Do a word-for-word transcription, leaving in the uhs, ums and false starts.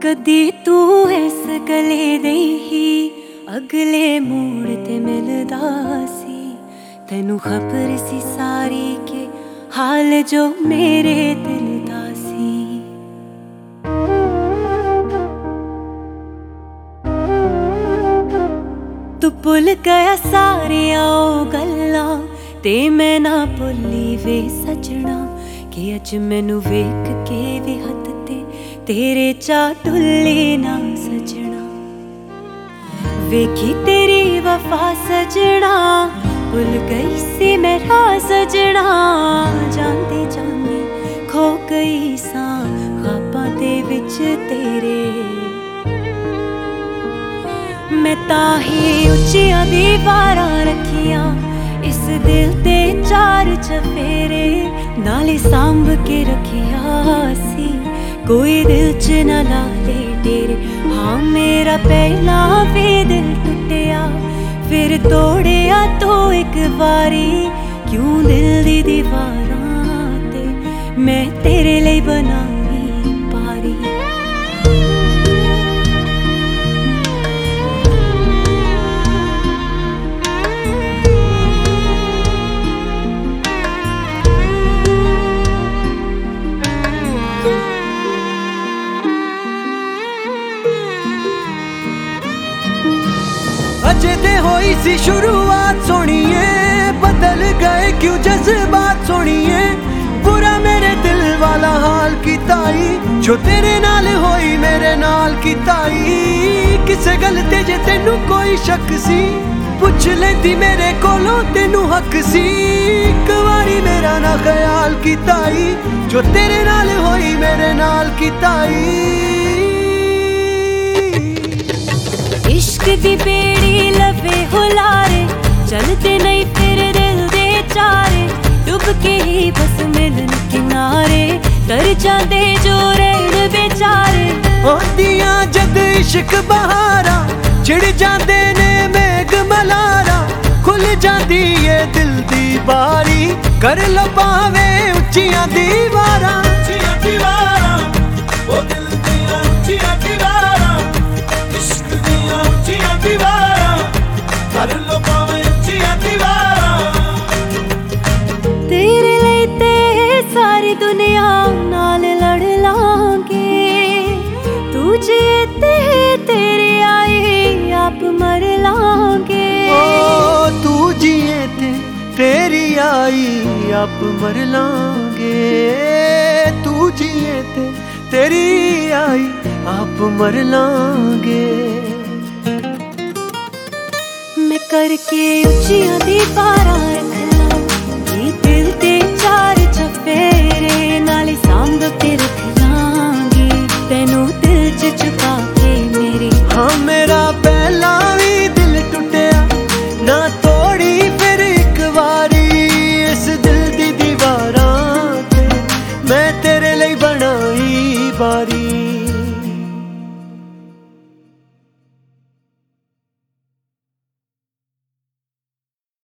कदी तू इस गले दे ही अगले मोड़ ते मिलदा सी। तैनू खबर सी सारी के हाल जो मेरे दिल दा सी। तू भुल गया सारियां ओ गल्लां ते मैं ना भुल्ली वे सजना कि अज मैनू वेख के भी हद ते तेरे चा टुल्ले ना सजना। वेखी तेरी वफा सजना भुल गई सी मैं राह सजना। जांदे जांदे खो गई सां ख्वाबां दे विच तेरे। मैं ताही उच्चियां दीवारां रखियां इस दिल ते चार चफेरे। नाले सांभ के रखिया सी कोई दिल च ना ला दे तेरे। हाँ मेरा पहला भी दिल टुटिया फिर तोड़िया तो एक बारी। क्यों दिल दी दीवारां ते मैं तेरे लिए बनाई पारी। अजे ते होई सी शुरुआत सोनिए बदल गए क्यों जज्बात सोनिए। बुरा मेरे दिल वाला हाल कीताई जो तेरे नाल होई मेरे नाल कीताई। किसे गल ते जे तेनू कोई शक सी पुछ लेंदी मेरे कोलों तेनू हक सी। एक वारी मेरा ना ख्याल कीताई जो तेरे नाल होई मेरे नाल कीताई। इश्क दी बेड़ी लवे हुलारे चलते नहीं फिर दिल दे चारे। डुब के ही बस मिलन किनारे तर जांदे जो रहन बेचारे। होंदियां जद इश्क बहारा चिड़ जांदे ने मेघ मलारा। खुल जांदी ये दिल दी बारी कर लो पावे उच्चियां दीवारां। उच्चियां दीवारां ओ दिल दियां उच्चियां दीवारां। इश्क दियां उच्चियां दीवारां कर लो पावे उच्चियां दीवारां। तेरे लिए ते सारी दुनिया नाल लड़ लांगे। तू जिए ते तेरी आई आप मर लांगे। ओ तू जिए ते तेरी आई आप मर लांगे। तू जिए ते तेरी आई आप मर लांगे। मैं करके उच्चियां दीवारां रख ला ये दिल ते चार